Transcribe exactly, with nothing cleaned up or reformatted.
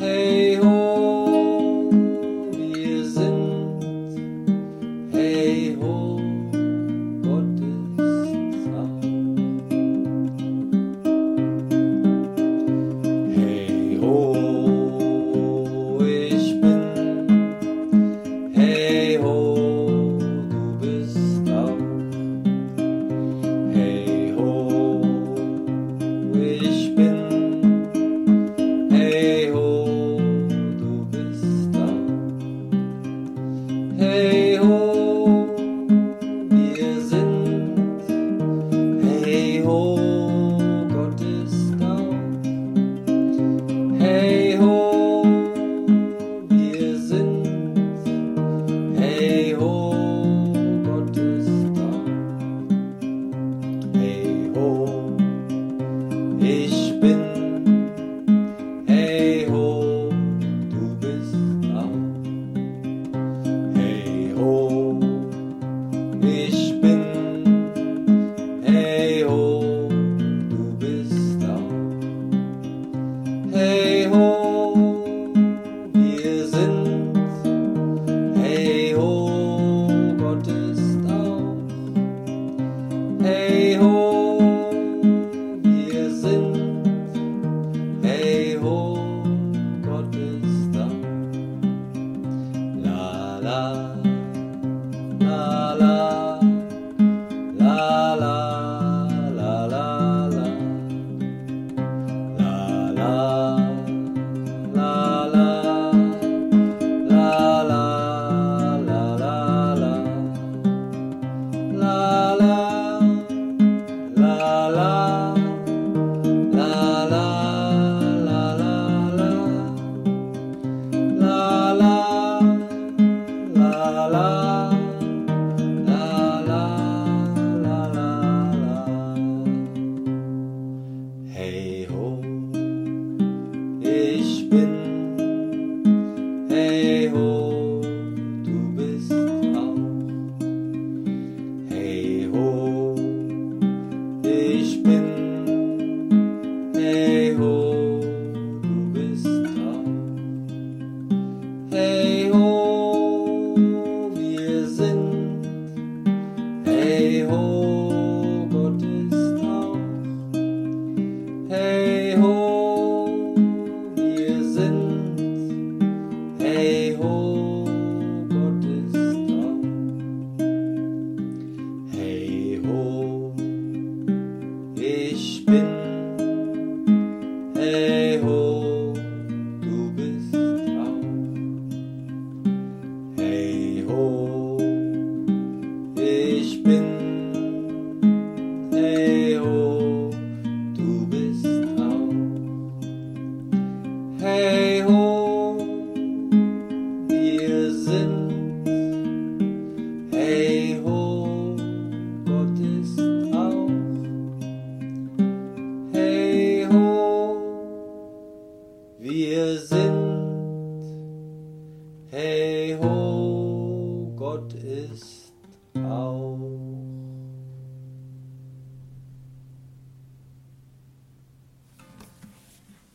Hey ho, wir sind, hey ho, Gott ist auch. Hey ho, ich bin, hey ho, du bist auch. Hey ho, ich bin, hey ho, du bist auch. Hey ho, wir sind, hey ho, Gott ist auch. Hey ho, wir sind, hey ho, Gott ist auch. Hey ho, ich bin, hey ho, du bist auch. Hey ho, ich bin, hey ho, du bist auch. Hey ho, wir sind, hey ho, Gott ist auch. Hey ho, wir sind, hey ho, Gott ist da. La la, la la, la la, la la la, la la, la la, la la, la la la, la la. La la, la la, la la la, la la, la la, la la, la la. Hey ho, ich bin, hey ho, du bist auch. Hey ho, ich bin, hey ho, du bist auch. Hey ho, wir sind, hey ho, Gott ist auch. Hey ho, wir sind, hey ho, Gott ist auch. Hey ho, ich bin, hey ho, du bist auch. Hey ho, ich bin, hey ho, du bist auch. Hey ho, wir sind, hey ho, Gott ist auch. Hey ho, wir sind, hey ho, Gott ist